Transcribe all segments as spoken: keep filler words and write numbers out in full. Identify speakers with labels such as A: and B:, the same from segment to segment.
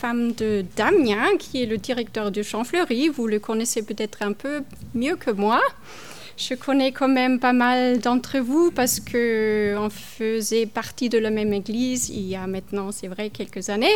A: femme de Damien, qui est le directeur de Champfleury. Vous le connaissez peut-être un peu mieux que moi. Je connais quand même pas mal d'entre vous parce qu'on faisait partie de la même église il y a maintenant, c'est vrai, quelques années.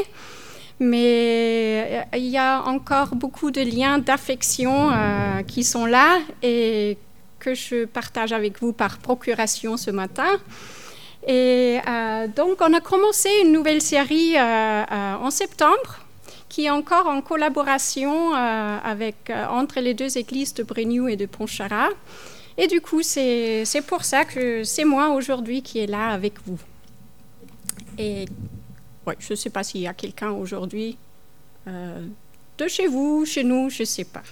A: Mais il y a encore beaucoup de liens d'affection euh, qui sont là et que je partage avec vous par procuration ce matin. Et euh, donc, on a commencé une nouvelle série euh, euh, en septembre qui est encore en collaboration euh, avec, euh, entre les deux églises de Brignoud et de Pontcharrat. Et du coup, c'est, c'est pour ça que c'est moi aujourd'hui qui est là avec vous. Et ouais, je ne sais pas s'il y a quelqu'un aujourd'hui euh, de chez vous, chez nous, je ne sais pas.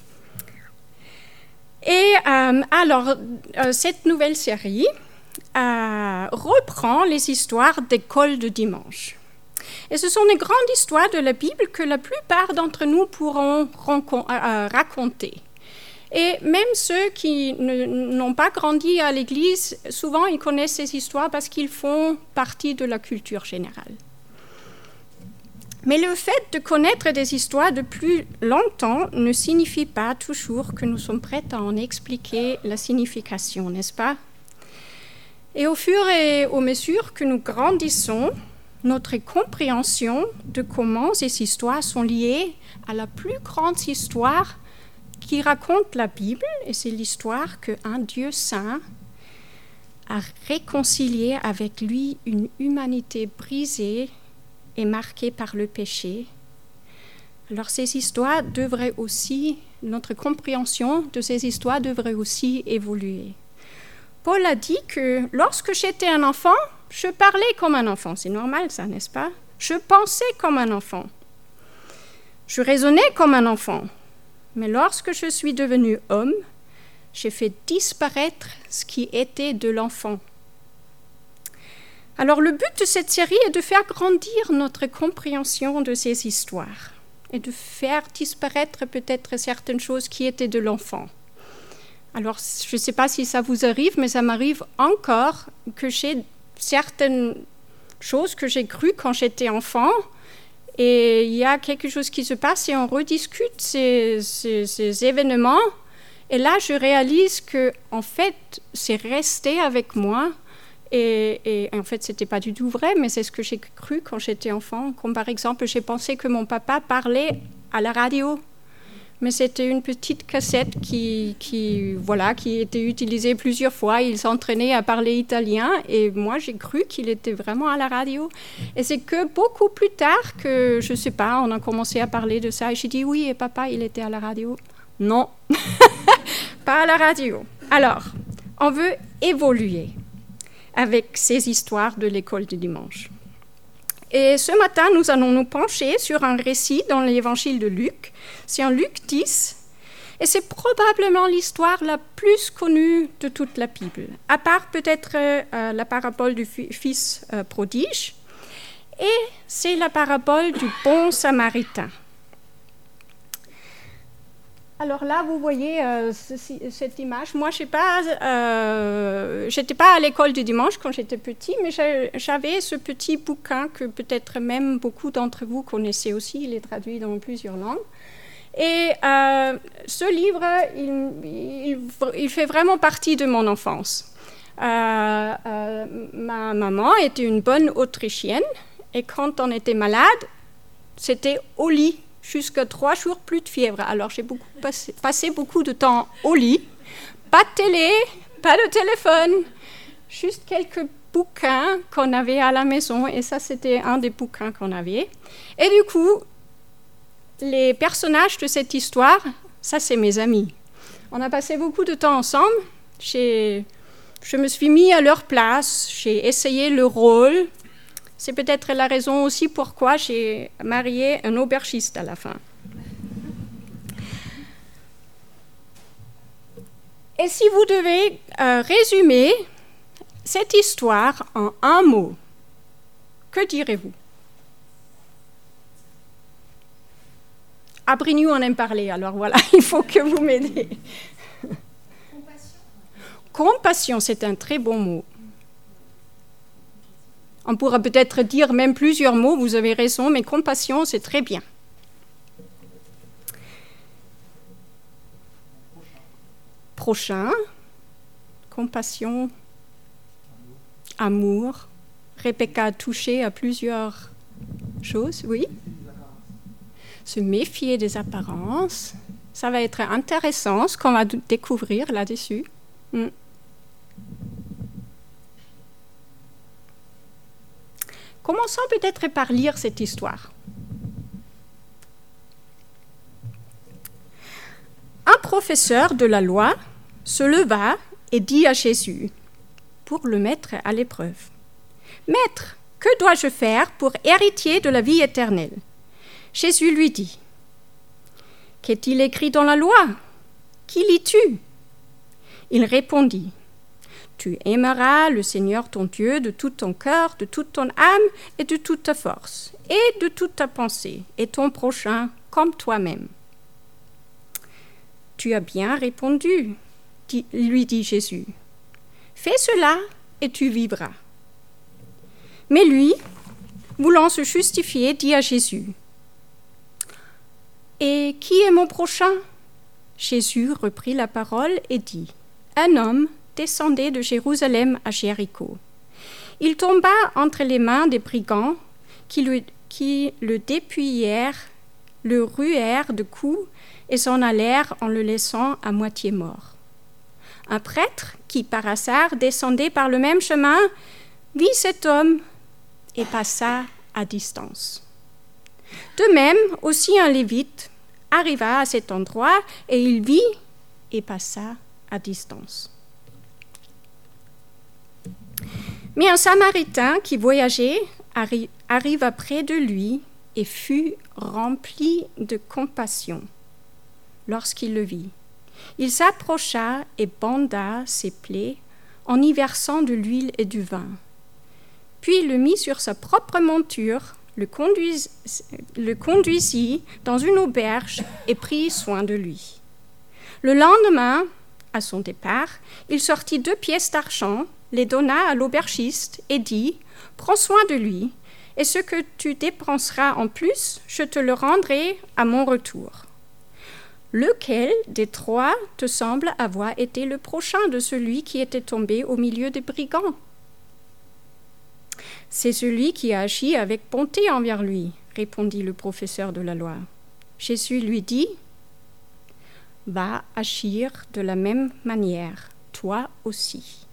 A: Et euh, alors, euh, cette nouvelle série euh, reprend les histoires d'école de dimanche. Et ce sont des grandes histoires de la Bible que la plupart d'entre nous pourront rancon- euh, raconter. Et même ceux qui ne, n'ont pas grandi à l'église, souvent ils connaissent ces histoires parce qu'ils font partie de la culture générale. Mais le fait de connaître des histoires depuis longtemps ne signifie pas toujours que nous sommes prêts à en expliquer la signification, n'est-ce pas? Et au fur et à mesure que nous grandissons, notre compréhension de comment ces histoires sont liées à la plus grande histoire qui raconte la Bible, et c'est l'histoire qu'un Dieu saint a réconcilié avec lui une humanité brisée et marquée par le péché. Alors ces histoires devraient aussi, notre compréhension de ces histoires devrait aussi évoluer. Paul a dit que lorsque j'étais un enfant, je parlais comme un enfant. C'est normal ça, n'est-ce pas? Je pensais comme un enfant. Je raisonnais comme un enfant. Mais lorsque je suis devenu homme, j'ai fait disparaître ce qui était de l'enfant. Alors le but de cette série est de faire grandir notre compréhension de ces histoires et de faire disparaître peut-être certaines choses qui étaient de l'enfant. Alors je ne sais pas si ça vous arrive, mais ça m'arrive encore que j'ai certaines choses que j'ai crues quand j'étais enfant. Et il y a quelque chose qui se passe et on rediscute ces, ces, ces événements. Et là, je réalise que, en fait, c'est resté avec moi. Et, et en fait, ce n'était pas du tout vrai, mais c'est ce que j'ai cru quand j'étais enfant. Comme par exemple, j'ai pensé que mon papa parlait à la radio. Mais c'était une petite cassette qui, qui, voilà, qui était utilisée plusieurs fois. Il s'entraînait à parler italien et moi, j'ai cru qu'il était vraiment à la radio. Et c'est que beaucoup plus tard que, je ne sais pas, on a commencé à parler de ça. Et j'ai dit, oui, et papa, il était à la radio. Non, pas à la radio. Alors, on veut évoluer avec ces histoires de l'école du dimanche. Et ce matin, nous allons nous pencher sur un récit dans l'évangile de Luc. C'est en Luc dix, et c'est probablement l'histoire la plus connue de toute la Bible, à part peut-être euh, la parabole du fils euh, prodige, et c'est la parabole du bon samaritain. Alors là, vous voyez euh, ceci, cette image. Moi, je sais pas, euh, j'étais pas à l'école du dimanche quand j'étais petit, mais j'avais ce petit bouquin que peut-être même beaucoup d'entre vous connaissez aussi. Il est traduit dans plusieurs langues. Et euh, ce livre, il, il, il fait vraiment partie de mon enfance. Euh, euh, ma maman était une bonne Autrichienne, et quand on était malade, c'était au lit. Jusqu'à trois jours, plus de fièvre. Alors, j'ai beaucoup passé, passé beaucoup de temps au lit. Pas de télé, pas de téléphone, juste quelques bouquins qu'on avait à la maison. Et ça, c'était un des bouquins qu'on avait. Et du coup, les personnages de cette histoire, ça, c'est mes amis. On a passé beaucoup de temps ensemble. J'ai, je me suis mis à leur place. J'ai essayé le rôle. C'est peut-être la raison aussi pourquoi j'ai marié un aubergiste à la fin. Et si vous devez euh, résumer cette histoire en un mot, que direz-vous? À Brignoud, on aime parler, alors voilà, il faut que vous m'aidiez. Compassion. Compassion, c'est un très bon mot. On pourra peut-être dire même plusieurs mots, vous avez raison, mais compassion, c'est très bien. prochain, compassion, amour. Rebecca a touché à plusieurs choses, oui. Se méfier des apparences. Ça va être intéressant ce qu'on va découvrir là-dessus. Mm. Commençons peut-être par lire cette histoire. Un professeur de la loi se leva et dit à Jésus, pour le mettre à l'épreuve, « Maître, que dois-je faire pour hériter de la vie éternelle ?» Jésus lui dit, « Qu'est-il écrit dans la loi? Qui lis-tu » Il répondit, « Tu aimeras le Seigneur ton Dieu de tout ton cœur, de toute ton âme et de toute ta force, et de toute ta pensée, et ton prochain comme toi-même. » « Tu as bien répondu, dit, lui dit Jésus. « Fais cela et tu vivras. » Mais lui, voulant se justifier, dit à Jésus, « Et qui est mon prochain ?» Jésus reprit la parole et dit, « Un homme descendait de Jérusalem à Jéricho. Il tomba entre les mains des brigands qui le, qui le dépouillèrent, le ruèrent de coups et s'en allèrent en le laissant à moitié mort. Un prêtre qui, par hasard, descendait par le même chemin, vit cet homme et passa à distance. De même, aussi un lévite arriva à cet endroit et il vit et passa à distance. Mais un Samaritain qui voyageait arri- arriva près de lui et fut rempli de compassion lorsqu'il le vit. Il s'approcha et banda ses plaies en y versant de l'huile et du vin. Puis le mit sur sa propre monture, le, conduis, le conduisit dans une auberge et prit soin de lui. Le lendemain, à son départ, il sortit deux pièces d'argent, les donna à l'aubergiste et dit « Prends soin de lui, et ce que tu dépenseras en plus, je te le rendrai à mon retour. » Lequel des trois te semble avoir été le prochain de celui qui était tombé au milieu des brigands? C'est celui qui a agi avec bonté envers lui, répondit le professeur de la loi. Jésus lui dit, va agir de la même manière, toi aussi.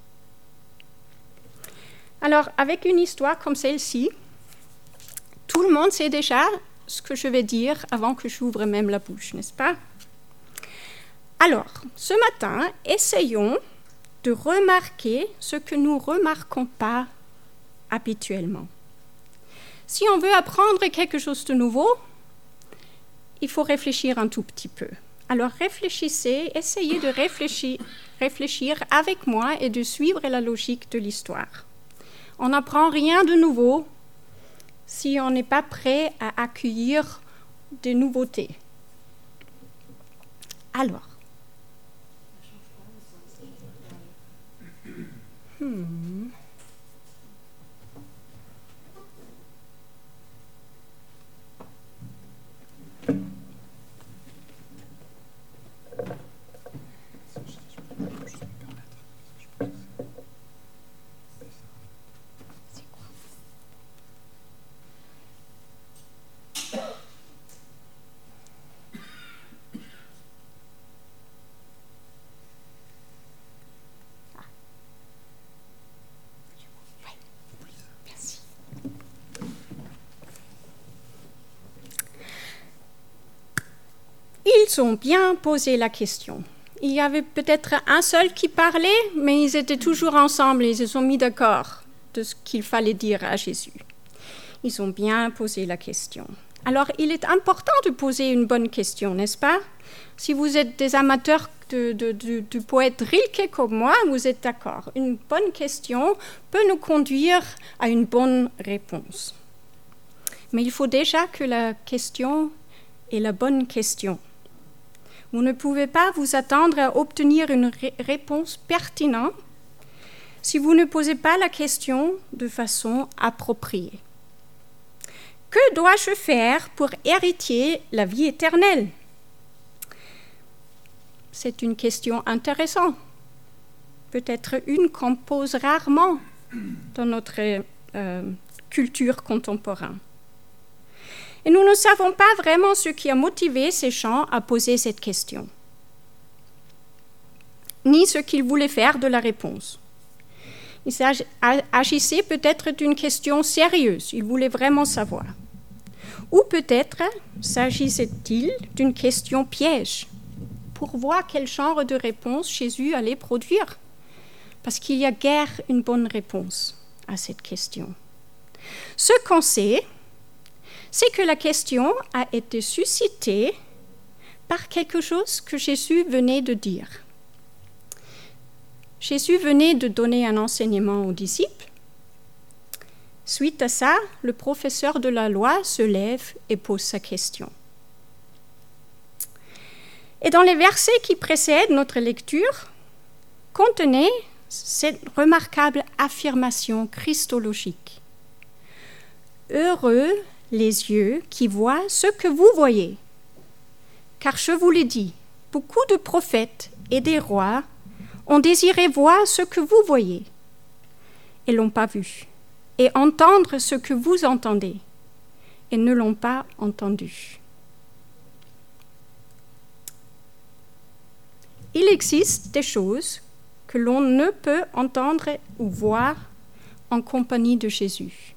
A: Alors, avec une histoire comme celle-ci, tout le monde sait déjà ce que je vais dire avant que j'ouvre même la bouche, n'est-ce pas? Alors, ce matin, essayons de remarquer ce que nous ne remarquons pas habituellement. Si on veut apprendre quelque chose de nouveau, il faut réfléchir un tout petit peu. Alors réfléchissez, essayez de réfléchir, réfléchir avec moi et de suivre la logique de l'histoire. On n'apprend rien de nouveau si on n'est pas prêt à accueillir des nouveautés. Alors, hmm. Ils ont bien posé la question. Il y avait peut-être un seul qui parlait, mais ils étaient toujours ensemble et ils se sont mis d'accord de ce qu'il fallait dire à Jésus. Ils ont bien posé la question. Alors, il est important de poser une bonne question, n'est-ce pas? Si vous êtes des amateurs de, de, de, du poète Rilke comme moi, vous êtes d'accord. Une bonne question peut nous conduire à une bonne réponse. Mais il faut déjà que la question est la bonne question. Vous ne pouvez pas vous attendre à obtenir une ré- réponse pertinente si vous ne posez pas la question de façon appropriée. Que dois-je faire pour hériter la vie éternelle? c'est une question intéressante, peut-être une qu'on pose rarement dans notre euh, culture contemporaine. Et nous ne savons pas vraiment ce qui a motivé ces gens à poser cette question, ni ce qu'ils voulaient faire de la réponse. Il s'agissait peut-être d'une question sérieuse, ils voulaient vraiment savoir. Ou peut-être s'agissait-il d'une question piège, pour voir quel genre de réponse Jésus allait produire. Parce qu'il n'y a guère une bonne réponse à cette question. Ce qu'on sait, c'est que la question a été suscitée par quelque chose que Jésus venait de dire. Jésus venait de donner un enseignement aux disciples. Suite à ça, le professeur de la loi se lève et pose sa question. Et dans les versets qui précèdent notre lecture, contenait cette remarquable affirmation christologique. Heureux les yeux qui voient ce que vous voyez. Car je vous l'ai dit, beaucoup de prophètes et des rois ont désiré voir ce que vous voyez et l'ont pas vu, et entendre ce que vous entendez et ne l'ont pas entendu. Il existe des choses que l'on ne peut entendre ou voir en compagnie de Jésus.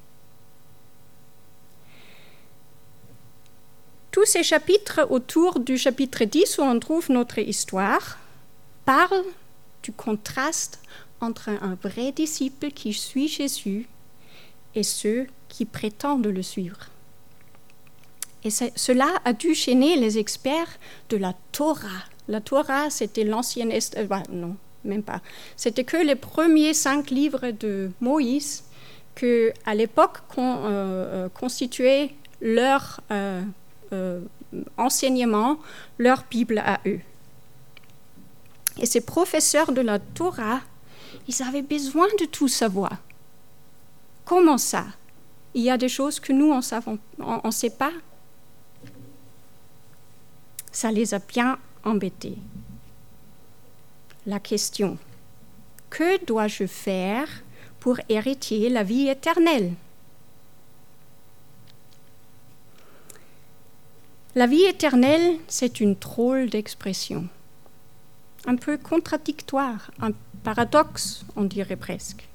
A: Tous ces chapitres autour du chapitre dix où on trouve notre histoire parlent du contraste entre un vrai disciple qui suit Jésus et ceux qui prétendent le suivre. Et cela a dû gêner les experts de la Torah. La Torah, c'était l'ancienne... Euh, bah, non, même pas. C'était que les premiers cinq livres de Moïse que, à l'époque, con, euh, constituaient leur euh, euh, enseignement, leur Bible à eux. Et ces professeurs de la Torah, ils avaient besoin de tout savoir. Comment ça? Il y a des choses que nous, on ne sait pas. Ça les a bien embêtés. La question, que dois-je faire pour hériter la vie éternelle? La vie éternelle, c'est une drôle d'expression. Un peu contradictoire, un paradoxe, on dirait presque.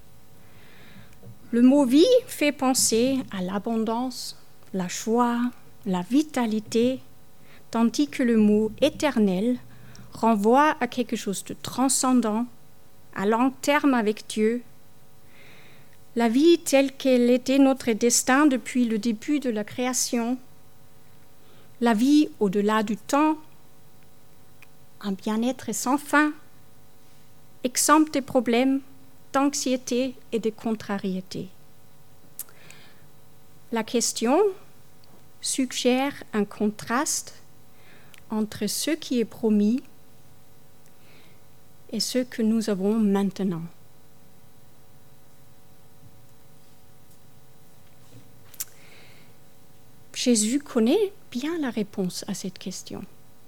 A: Le mot « vie » fait penser à l'abondance, la joie, la vitalité, tandis que le mot « éternel » renvoie à quelque chose de transcendant, à long terme avec Dieu. La vie telle qu'elle était notre destin depuis le début de la création, la vie au-delà du temps, un bien-être sans fin, exempt des problèmes, d'anxiété et de contrariété. La question suggère un contraste entre ce qui est promis et ce que nous avons maintenant. Jésus connaît bien la réponse à cette question.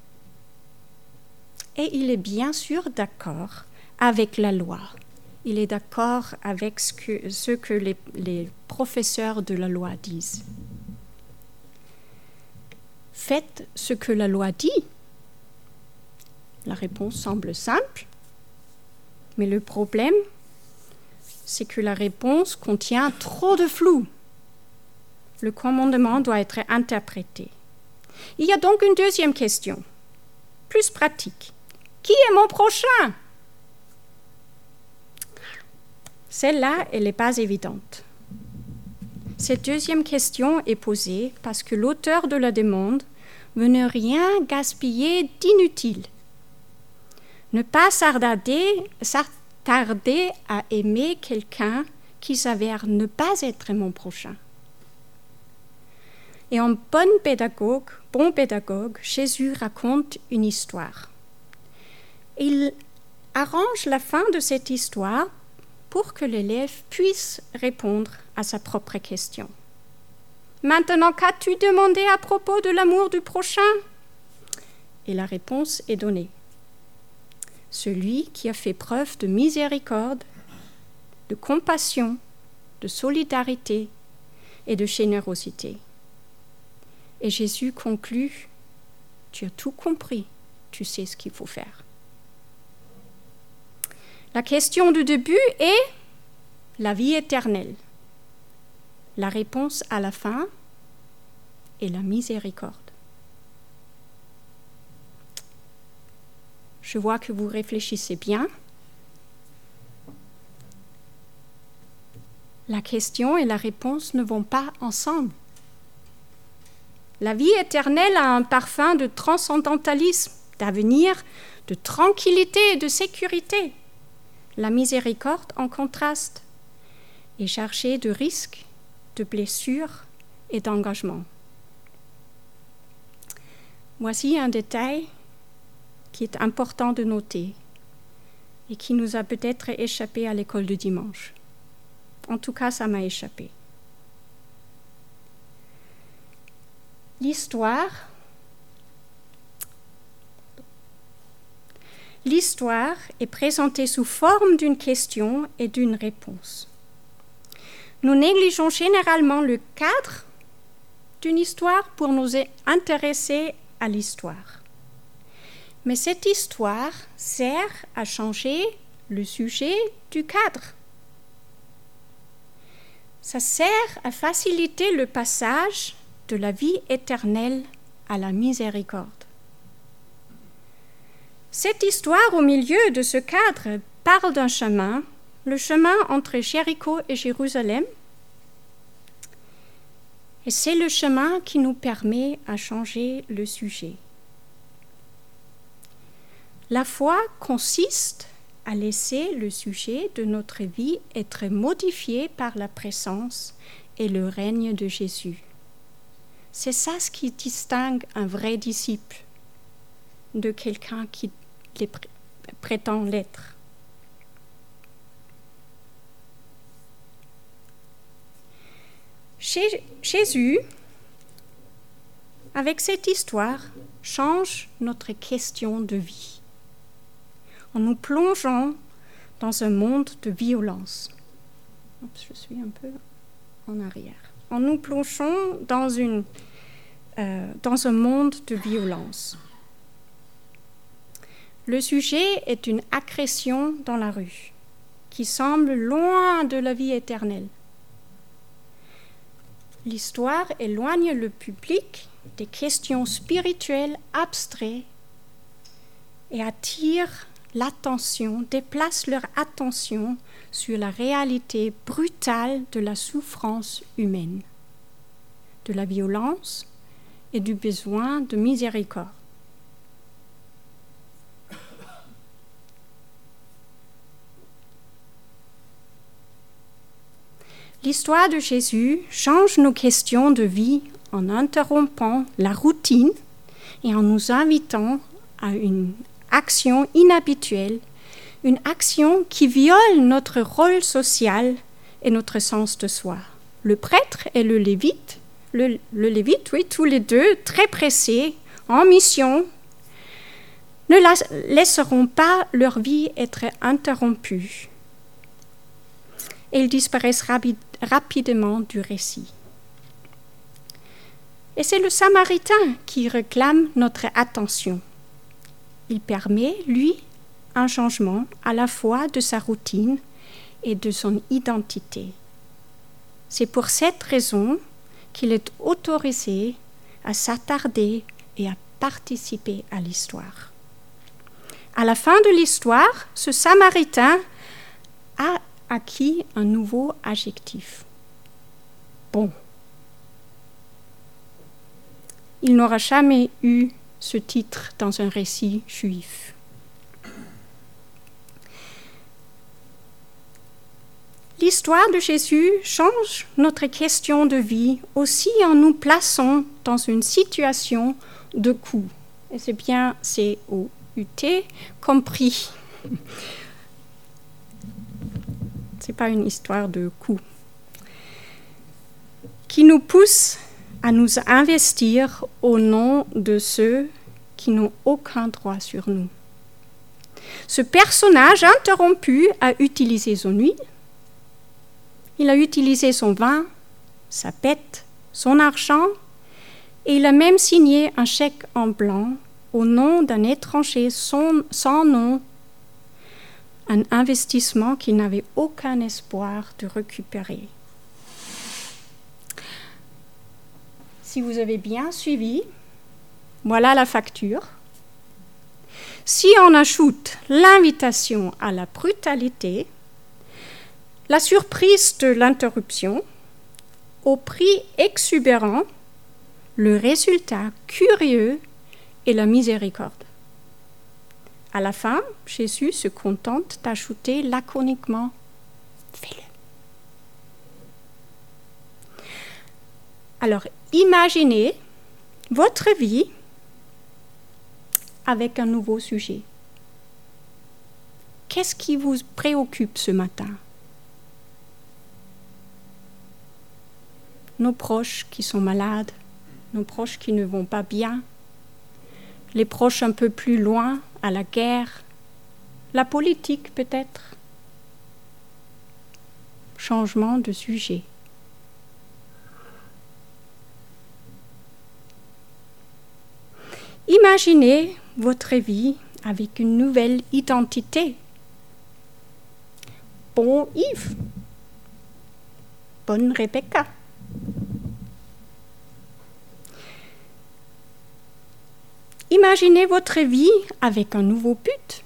A: Et il est bien sûr d'accord avec la loi. Il est d'accord avec ce que, ce que les, les professeurs de la loi disent. Faites ce que la loi dit. La réponse semble simple, mais le problème, c'est que la réponse contient trop de flou. Le commandement doit être interprété. Il y a donc une deuxième question, plus pratique. Qui est mon prochain? Celle-là, elle n'est pas évidente. Cette deuxième question est posée parce que l'auteur de la demande veut ne rien gaspiller d'inutile. Ne pas s'attarder, s'attarder à aimer quelqu'un qui s'avère ne pas être mon prochain. Et en bon pédagogue, bon pédagogue, Jésus raconte une histoire. Il arrange la fin de cette histoire pour que l'élève puisse répondre à sa propre question. Maintenant, qu'as-tu demandé à propos de l'amour du prochain? Et la réponse est donnée. celui qui a fait preuve de miséricorde, de compassion, de solidarité et de générosité. Et Jésus conclut, tu as tout compris, tu sais ce qu'il faut faire. La question du début est la vie éternelle. La réponse à la fin est la miséricorde. Je vois que vous réfléchissez bien. La question et la réponse ne vont pas ensemble. La vie éternelle a un parfum de transcendantalisme, d'avenir, de tranquillité et de sécurité. La miséricorde, en contraste, est chargée de risques, de blessures et d'engagement. Voici un détail qui est important de noter et qui nous a peut-être échappé à l'école de dimanche. En tout cas, ça m'a échappé. L'histoire, l'histoire est présentée sous forme d'une question et d'une réponse. Nous négligeons généralement le cadre d'une histoire pour nous intéresser à l'histoire. Mais cette histoire sert à changer le sujet du cadre. Ça sert à faciliter le passage de la vie éternelle à la miséricorde. Cette histoire au milieu de ce cadre parle d'un chemin, le chemin entre Jéricho et Jérusalem. Et c'est le chemin qui nous permet à changer le sujet. La foi consiste à laisser le sujet de notre vie être modifié par la présence et le règne de Jésus. C'est ça ce qui distingue un vrai disciple de quelqu'un qui les pr- prétend l'être. Chez Jésus, avec cette histoire, change notre question de vie, en nous plongeant dans un monde de violence. Oups, je suis un peu en arrière. En nous plongeant dans, une, euh, dans un monde de violence. Le sujet est une agression dans la rue, qui semble loin de la vie éternelle. L'histoire éloigne le public des questions spirituelles abstraites et attire l'attention, déplace leur attention sur la réalité brutale de la souffrance humaine, de la violence et du besoin de miséricorde. L'histoire de Jésus change nos questions de vie en interrompant la routine et en nous invitant à une action inhabituelle, une action qui viole notre rôle social et notre sens de soi. Le prêtre et le lévite, le, le lévite, oui, tous les deux, très pressés, en mission, ne la, laisseront pas leur vie être interrompue. Et ils disparaissent rapi- rapidement du récit. Et c'est le Samaritain qui réclame notre attention. Il permet, lui, un changement à la fois de sa routine et de son identité. C'est pour cette raison qu'il est autorisé à s'attarder et à participer à l'histoire. À la fin de l'histoire, ce Samaritain a acquis un nouveau adjectif. Bon. Il n'aura jamais eu ce titre dans un récit juif. L'histoire de Jésus change notre question de vie aussi en nous plaçant dans une situation de coup. Et c'est bien C O U T compris. Ce n'est pas une histoire de coup. Qui nous pousse à nous investir au nom de ceux qui n'ont aucun droit sur nous. Ce personnage interrompu a utilisé son huile, il a utilisé son vin, sa pète, son argent, et il a même signé un chèque en blanc au nom d'un étranger sans, sans nom, un investissement qu'il n'avait aucun espoir de récupérer. Si vous avez bien suivi, voilà la facture. Si on ajoute l'invitation à la brutalité, la surprise de l'interruption, au prix exubérant, le résultat curieux est la miséricorde. À la fin, Jésus se contente d'ajouter laconiquement « fais-le ». Alors, imaginez votre vie avec un nouveau sujet. Qu'est-ce qui vous préoccupe ce matin? Nos proches qui sont malades, nos proches qui ne vont pas bien, les proches un peu plus loin, à la guerre, la politique peut-être. Changement de sujet. Imaginez votre vie avec une nouvelle identité. Bon Yves. Bonne Rebecca. Imaginez votre vie avec un nouveau but.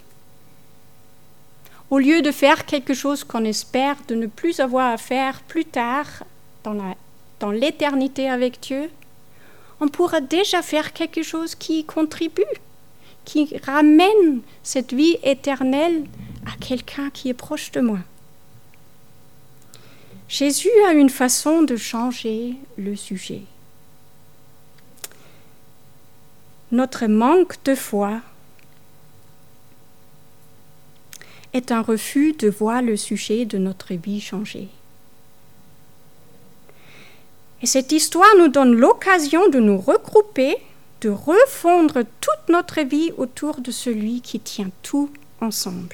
A: Au lieu de faire quelque chose qu'on espère de ne plus avoir à faire plus tard dans, la, dans l'éternité avec Dieu, on pourra déjà faire quelque chose qui y contribue, qui ramène cette vie éternelle à quelqu'un qui est proche de moi. Jésus a une façon de changer le sujet. Notre manque de foi est un refus de voir le sujet de notre vie changer. Et cette histoire nous donne l'occasion de nous regrouper, de refondre toute notre vie autour de celui qui tient tout ensemble.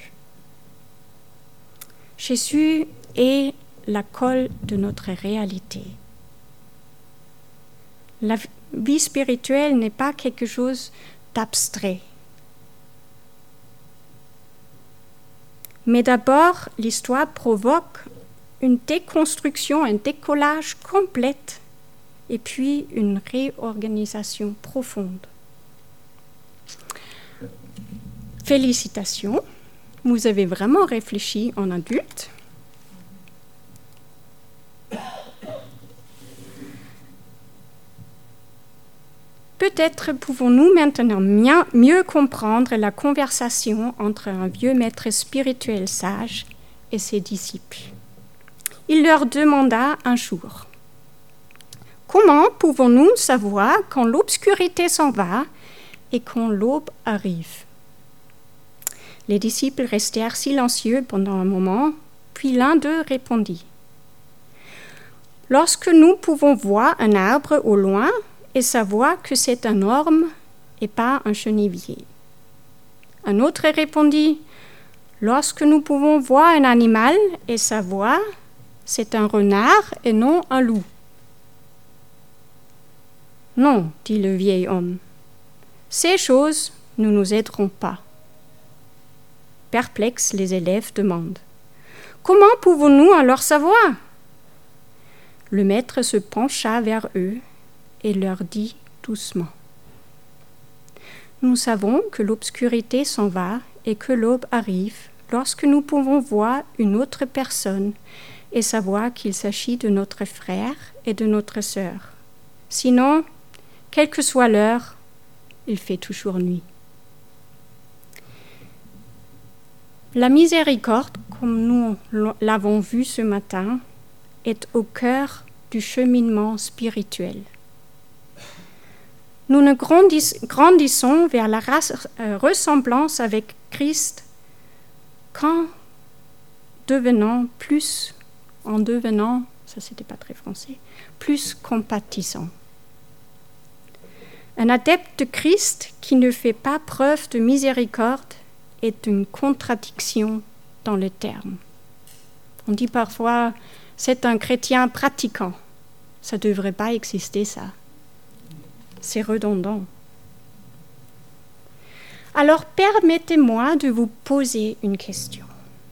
A: Jésus est la colle de notre réalité. La vie spirituelle n'est pas quelque chose d'abstrait. Mais d'abord, l'histoire provoque une déconstruction, un décollage complète et puis une réorganisation profonde. Félicitations, vous avez vraiment réfléchi en adulte. Peut-être pouvons-nous maintenant mieux comprendre la conversation entre un vieux maître spirituel sage et ses disciples. Il leur demanda un jour, « Comment pouvons-nous savoir quand l'obscurité s'en va et quand l'aube arrive ?» Les disciples restèrent silencieux pendant un moment, puis l'un d'eux répondit, « Lorsque nous pouvons voir un arbre au loin, et savoir que c'est un orme et pas un chenivier. » Un autre répondit, « Lorsque nous pouvons voir un animal et savoir, c'est un renard et non un loup. » « Non, dit le vieil homme, ces choses ne nous aideront pas. » Perplexes, les élèves demandent, « Comment pouvons-nous alors savoir ?» Le maître se pencha vers eux et leur dit doucement, « Nous savons que l'obscurité s'en va et que l'aube arrive lorsque nous pouvons voir une autre personne et savoir qu'il s'agit de notre frère et de notre sœur. Sinon, quelle que soit l'heure, il fait toujours nuit. » La miséricorde, comme nous l'avons vu ce matin, est au cœur du cheminement spirituel. Nous nous grandissons vers la ressemblance avec Christ qu'en devenant plus, en devenant, ça c'était pas très français, plus compatissant. Un adepte de Christ qui ne fait pas preuve de miséricorde est une contradiction dans le terme. On dit parfois, c'est un chrétien pratiquant. Ça ne devrait pas exister, ça. C'est redondant. Alors, permettez-moi de vous poser une question.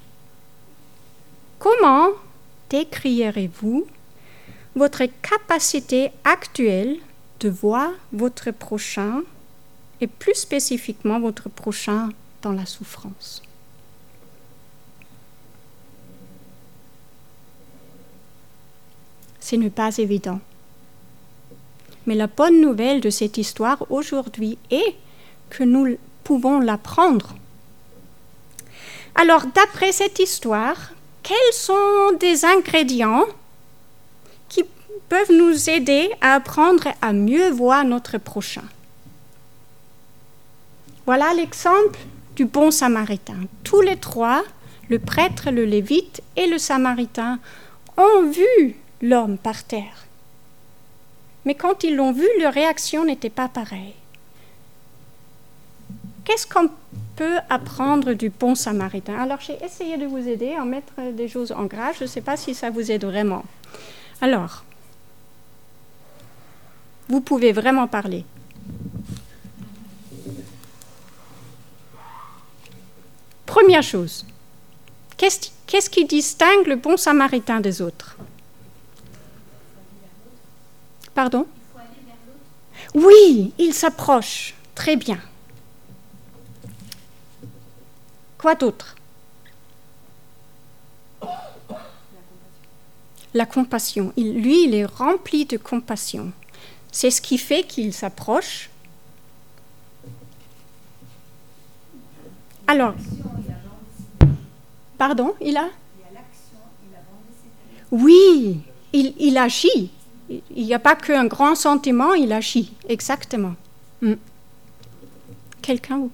A: Comment décririez-vous votre capacité actuelle de voir votre prochain, et plus spécifiquement votre prochain dans la souffrance? Ce n'est pas évident. Mais la bonne nouvelle de cette histoire aujourd'hui est que nous pouvons l'apprendre. Alors, d'après cette histoire, quels sont des ingrédients qui peuvent nous aider à apprendre à mieux voir notre prochain? Voilà l'exemple du bon samaritain. Tous les trois, le prêtre, le lévite et le samaritain, ont vu l'homme par terre. Mais quand ils l'ont vu, leur réaction n'était pas pareille. Qu'est-ce qu'on peut apprendre du bon samaritain? Alors, j'ai essayé de vous aider à mettre des choses en gras. Je ne sais pas si ça vous aide vraiment. Alors, vous pouvez vraiment parler. Première chose, qu'est-ce, qu'est-ce qui distingue le bon samaritain des autres? Pardon? Oui, il s'approche. Très bien. Quoi d'autre? La compassion. Il, lui, il est rempli de compassion. C'est ce qui fait qu'il s'approche. Alors, pardon, il a? Oui, il, il agit. Il n'y a pas qu'un grand sentiment, il agit, exactement. Mm. Quelqu'un?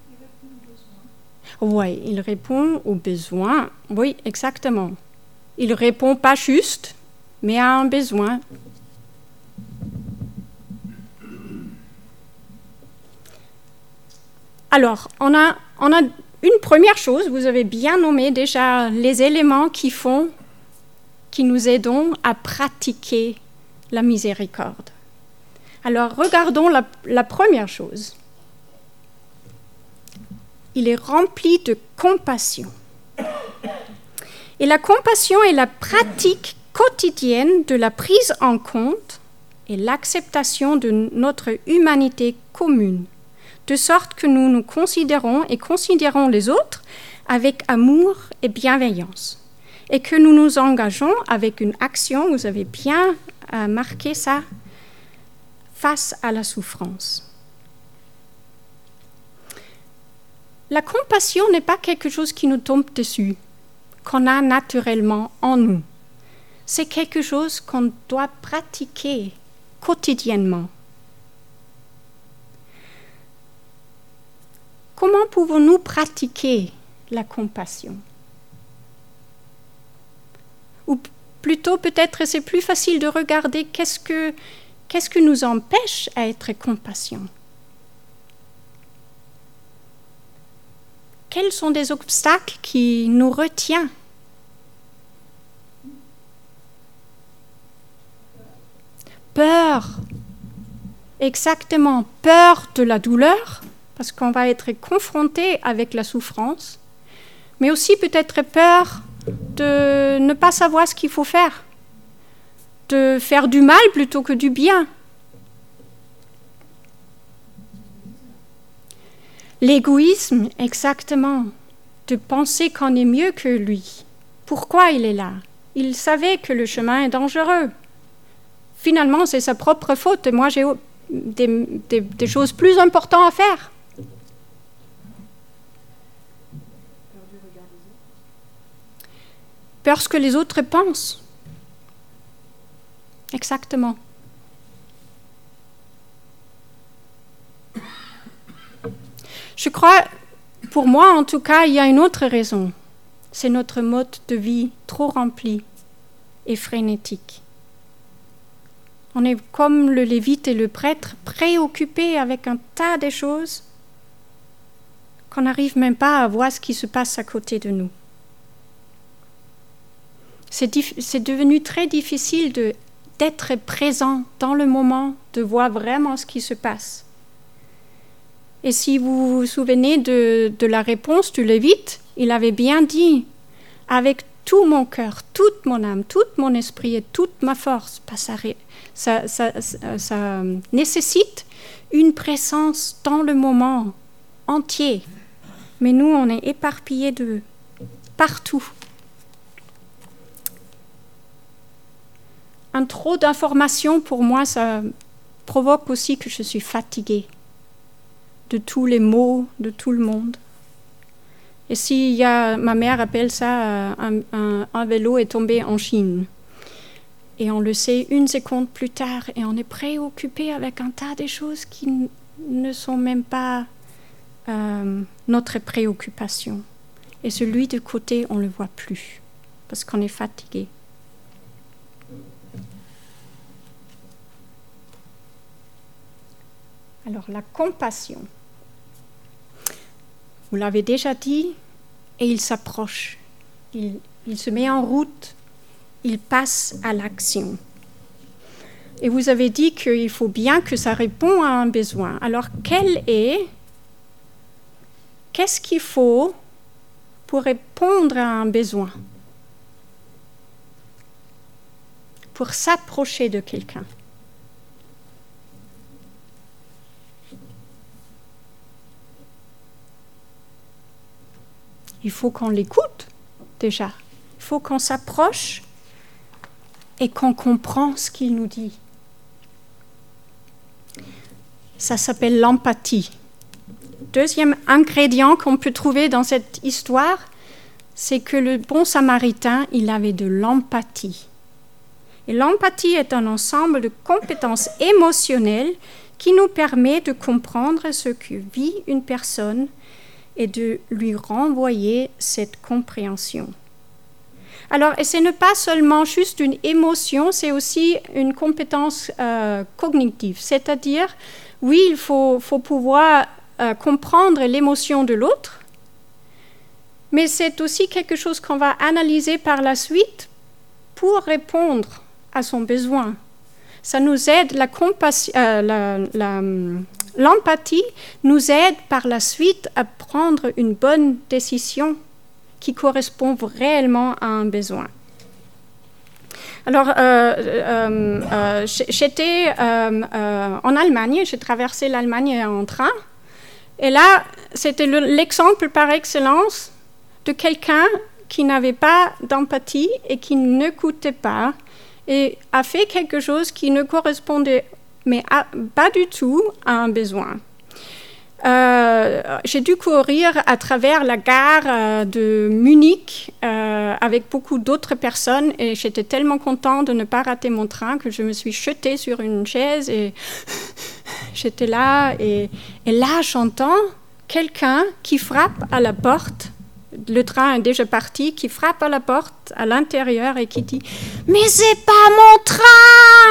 A: Oui, il répond aux besoins. Oui, exactement. Il ne répond pas juste, mais à un besoin. Alors, on a, on a une première chose, vous avez bien nommé déjà les éléments qui font, qui nous aident à pratiquer la miséricorde. Alors, regardons la, la première chose. Il est rempli de compassion. Et la compassion est la pratique quotidienne de la prise en compte et l'acceptation de notre humanité commune, de sorte que nous nous considérons et considérons les autres avec amour et bienveillance, et que nous nous engageons avec une action, vous avez bien euh, marqué ça, face à la souffrance. La compassion n'est pas quelque chose qui nous tombe dessus, qu'on a naturellement en nous. C'est quelque chose qu'on doit pratiquer quotidiennement. Comment pouvons-nous pratiquer la compassion? Ou plutôt, peut-être, c'est plus facile de regarder qu'est-ce que, qu'est-ce qui nous empêche à être compatient. Quels sont des obstacles qui nous retiennent? Peur. Exactement, peur de la douleur, parce qu'on va être confronté avec la souffrance, mais aussi peut-être peur de ne pas savoir ce qu'il faut faire, de faire du mal plutôt que du bien. L'égoïsme, exactement, de penser qu'on est mieux que lui. Pourquoi il est là? Il savait que le chemin est dangereux. Finalement, c'est sa propre faute et moi j'ai des, des, des choses plus importantes à faire. Peur ce que les autres pensent. Exactement. Je crois, pour moi en tout cas, il y a une autre raison. C'est notre mode de vie trop rempli et frénétique. On est comme le lévite et le prêtre, préoccupés avec un tas de choses qu'on n'arrive même pas à voir ce qui se passe à côté de nous. C'est, dif- c'est devenu très difficile de, d'être présent dans le moment, de voir vraiment ce qui se passe. Et si vous vous souvenez de, de la réponse du Lévite, il avait bien dit, avec tout mon cœur, toute mon âme, tout mon esprit et toute ma force, ça, ça, ça, ça, ça nécessite une présence dans le moment entier. Mais nous, on est éparpillés de partout. Un trop d'informations, pour moi, ça provoque aussi que je suis fatiguée de tous les mots, de tout le monde. Et s'il y a, ma mère appelle ça, un, un, un vélo est tombé en Chine. Et on le sait une seconde plus tard, et on est préoccupé avec un tas de choses qui n- ne sont même pas euh, notre préoccupation. Et celui de côté, on ne le voit plus, parce qu'on est fatigué. Alors, la compassion. Vous l'avez déjà dit, et il s'approche. Il, il se met en route. Il passe à l'action. Et vous avez dit qu'il faut bien que ça réponde à un besoin. Alors, quel est, qu'est-ce qu'il faut pour répondre à un besoin? Pour s'approcher de quelqu'un? Il faut qu'on l'écoute, déjà. Il faut qu'on s'approche et qu'on comprend ce qu'il nous dit. Ça s'appelle l'empathie. Deuxième ingrédient qu'on peut trouver dans cette histoire, c'est que le bon samaritain, il avait de l'empathie. Et l'empathie est un ensemble de compétences émotionnelles qui nous permet de comprendre ce que vit une personne et de lui renvoyer cette compréhension. Alors, et ce n'est pas seulement juste une émotion, c'est aussi une compétence euh, cognitive. C'est-à-dire, oui, il faut, faut pouvoir euh, comprendre l'émotion de l'autre, mais c'est aussi quelque chose qu'on va analyser par la suite pour répondre à son besoin. Ça nous aide, la compassion, euh, la, la, l'empathie nous aide par la suite à prendre une bonne décision qui correspond réellement à un besoin. Alors, euh, euh, euh, j'étais euh, euh, en Allemagne, j'ai traversé l'Allemagne en train, et là, c'était le, l'exemple par excellence de quelqu'un qui n'avait pas d'empathie et qui n'écoutait pas, et a fait quelque chose qui ne correspondait mais à, pas du tout à un besoin. Euh, j'ai dû courir à travers la gare euh, de Munich euh, avec beaucoup d'autres personnes et j'étais tellement contente de ne pas rater mon train que je me suis jetée sur une chaise et j'étais là et, et là j'entends quelqu'un qui frappe à la porte. Le train est déjà parti, qui frappe à la porte à l'intérieur et qui dit « Mais c'est pas mon train !»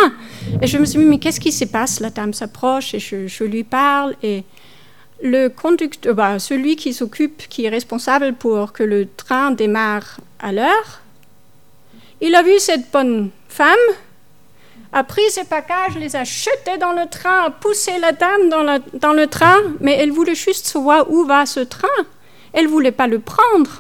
A: Et je me suis dit « Mais qu'est-ce qui se passe ?» La dame s'approche et je, je lui parle et le conducteur, bah, celui qui s'occupe, qui est responsable pour que le train démarre à l'heure, il a vu cette bonne femme, a pris ses bagages, les a jetés dans le train, a poussé la dame dans, la, dans le train, mais elle voulait juste savoir où va ce train. Elle ne voulait pas le prendre.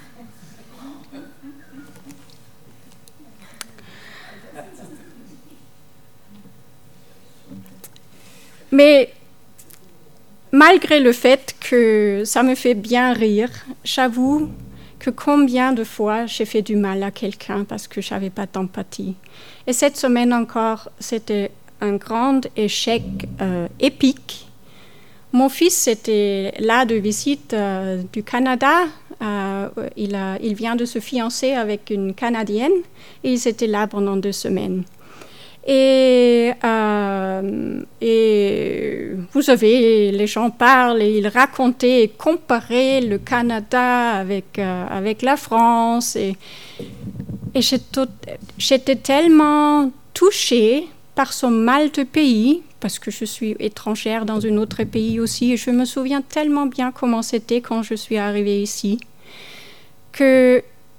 A: Mais malgré le fait que ça me fait bien rire, j'avoue que combien de fois j'ai fait du mal à quelqu'un parce que je n'avais pas d'empathie. Et cette semaine encore, c'était un grand échec euh, épique. Mon fils était là de visite euh, du Canada. Euh, il, a, il vient de se fiancer avec une Canadienne et ils étaient là pendant deux semaines. Et, euh, et vous savez, les gens parlent et ils racontaient et comparaient le Canada avec, euh, avec la France. Et, et j'étais, j'étais tellement touchée par son mal de pays parce que je suis étrangère dans un autre pays aussi, et je me souviens tellement bien comment c'était quand je suis arrivée ici, que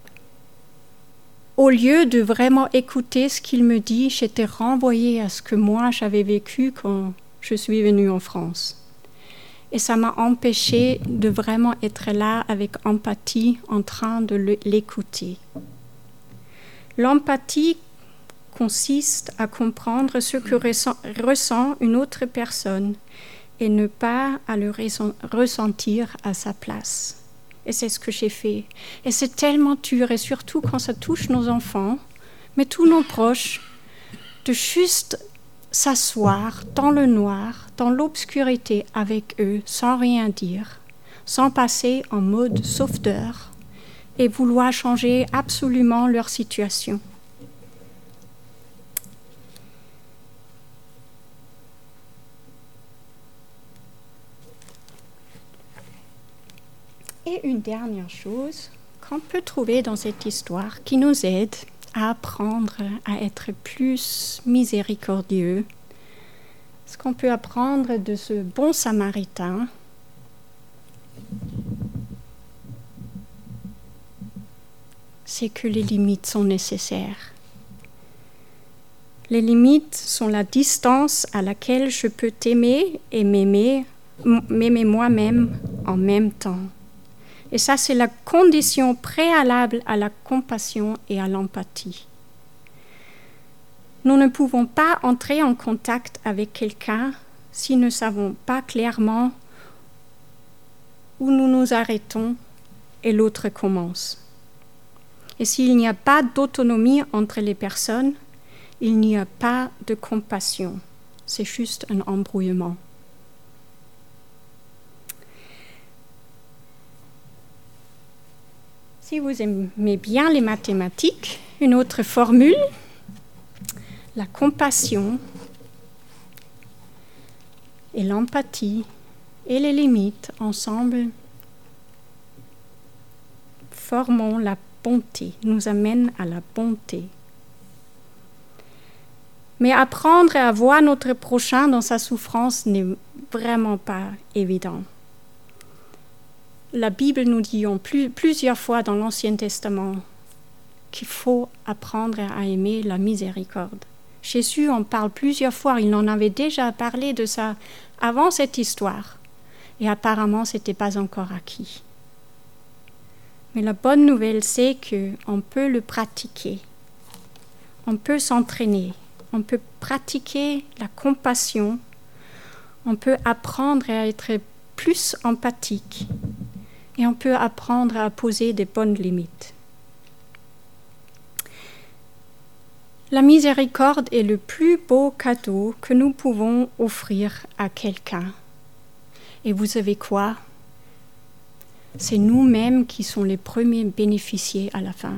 A: au lieu de vraiment écouter ce qu'il me dit, j'étais renvoyée à ce que moi j'avais vécu quand je suis venue en France. Et ça m'a empêchée de vraiment être là avec empathie, en train de l'écouter. L'empathie consiste à comprendre ce que ressent, ressent une autre personne et ne pas à le ressentir à sa place. Et c'est ce que j'ai fait. Et c'est tellement dur, et surtout quand ça touche nos enfants, mais tous nos proches, de juste s'asseoir dans le noir, dans l'obscurité avec eux, sans rien dire, sans passer en mode sauveteur et vouloir changer absolument leur situation. Et une dernière chose qu'on peut trouver dans cette histoire qui nous aide à apprendre à être plus miséricordieux, ce qu'on peut apprendre de ce bon Samaritain, c'est que les limites sont nécessaires. Les limites sont la distance à laquelle je peux t'aimer et m'aimer, m'aimer moi-même en même temps. Et ça, c'est la condition préalable à la compassion et à l'empathie. Nous ne pouvons pas entrer en contact avec quelqu'un si nous ne savons pas clairement où nous nous arrêtons et l'autre commence. Et s'il n'y a pas d'autonomie entre les personnes, il n'y a pas de compassion. C'est juste un embrouillement. Si vous aimez bien les mathématiques, une autre formule, la compassion et l'empathie et les limites ensemble formons la bonté, nous amènent à la bonté. Mais apprendre à voir notre prochain dans sa souffrance n'est vraiment pas évident. La Bible nous dit en plus, plusieurs fois dans l'Ancien Testament qu'il faut apprendre à aimer la miséricorde. Jésus en parle plusieurs fois, il en avait déjà parlé de ça avant cette histoire. Et apparemment, ce n'était pas encore acquis. Mais la bonne nouvelle, c'est qu'on peut le pratiquer. On peut s'entraîner. On peut pratiquer la compassion. On peut apprendre à être plus empathique. Et on peut apprendre à poser des bonnes limites. La miséricorde est le plus beau cadeau que nous pouvons offrir à quelqu'un. Et vous savez quoi? C'est nous-mêmes qui sommes les premiers bénéficiaires à la fin.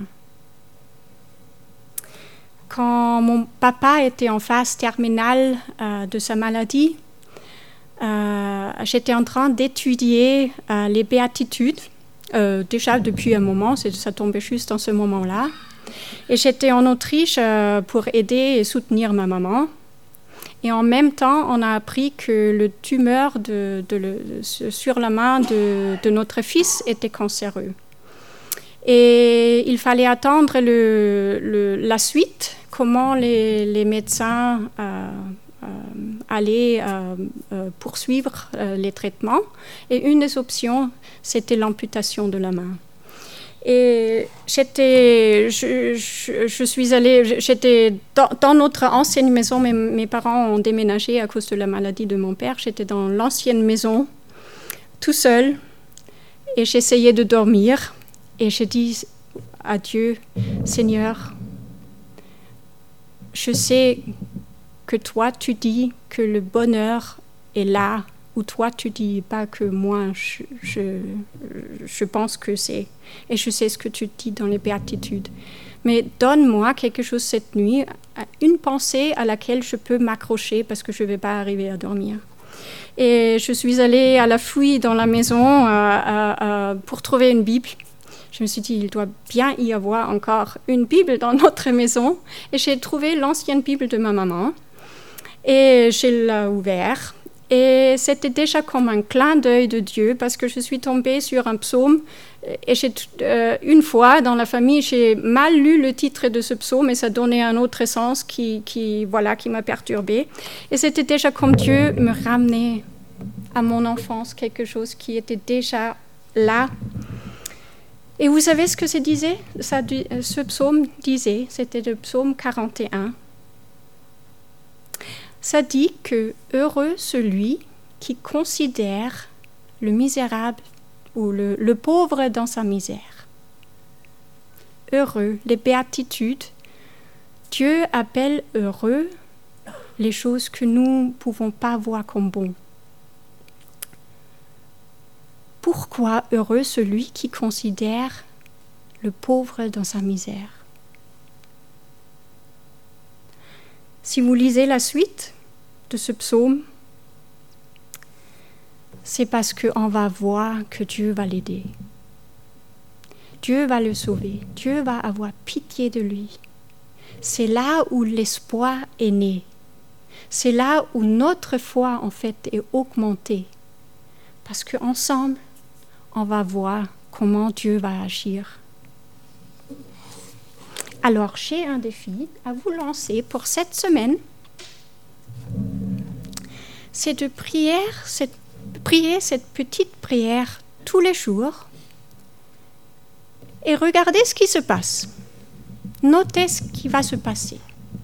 A: Quand mon papa était en phase terminale euh, de sa maladie, Euh, j'étais en train d'étudier euh, les béatitudes, euh, déjà depuis un moment, ça tombait juste en ce moment-là. Et j'étais en Autriche euh, pour aider et soutenir ma maman. Et en même temps, on a appris que le tumeur de, de le, sur la main de, de notre fils était cancéreux. Et il fallait attendre le, le, la suite, comment les, les médecins euh, Euh, aller euh, euh, poursuivre euh, les traitements. Et une des options, c'était l'amputation de la main. Et j'étais, je, je, je suis allée, j'étais dans, dans notre ancienne maison, mes, mes parents ont déménagé à cause de la maladie de mon père, j'étais dans l'ancienne maison, tout seul, et j'essayais de dormir, et je dis à Dieu, Seigneur, je sais que toi, tu dis que le bonheur est là, ou toi, tu dis pas que moi, je, je, je pense que c'est. Et je sais ce que tu dis dans les béatitudes. Mais donne-moi quelque chose cette nuit, une pensée à laquelle je peux m'accrocher parce que je ne vais pas arriver à dormir. Et je suis allée à la fouille dans la maison euh, euh, euh, pour trouver une Bible. Je me suis dit, il doit bien y avoir encore une Bible dans notre maison. Et j'ai trouvé l'ancienne Bible de ma maman. Et je l'ai ouvert. Et c'était déjà comme un clin d'œil de Dieu, parce que je suis tombée sur un psaume. Et j'ai, euh, une fois, dans la famille, j'ai mal lu le titre de ce psaume et ça donnait un autre sens qui, qui, voilà, qui m'a perturbée. Et c'était déjà comme Dieu me ramenait à mon enfance, quelque chose qui était déjà là. Et vous savez ce que ça disait? Ça, ce psaume disait, c'était le psaume quarante et un. Ça dit que heureux celui qui considère le misérable ou le, le pauvre dans sa misère. Heureux, les béatitudes. Dieu appelle heureux les choses que nous ne pouvons pas voir comme bon. Pourquoi heureux celui qui considère le pauvre dans sa misère? Si vous lisez la suite de ce psaume, c'est parce qu'on va voir que Dieu va l'aider. Dieu va le sauver. Dieu va avoir pitié de lui. C'est là où l'espoir est né. C'est là où notre foi, en fait, est augmentée. Parce qu'ensemble, on va voir comment Dieu va agir. Alors, j'ai un défi à vous lancer pour cette semaine. C'est de prier cette, prier cette petite prière tous les jours et regardez ce qui se passe. Notez ce qui va se passer.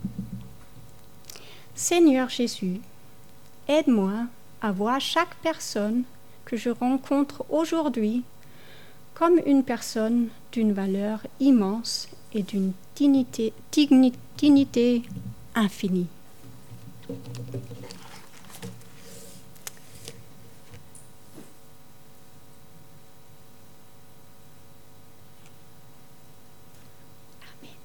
A: Seigneur Jésus, aide-moi à voir chaque personne que je rencontre aujourd'hui comme une personne d'une valeur immense et d'une dignité, dignité, dignité infinie.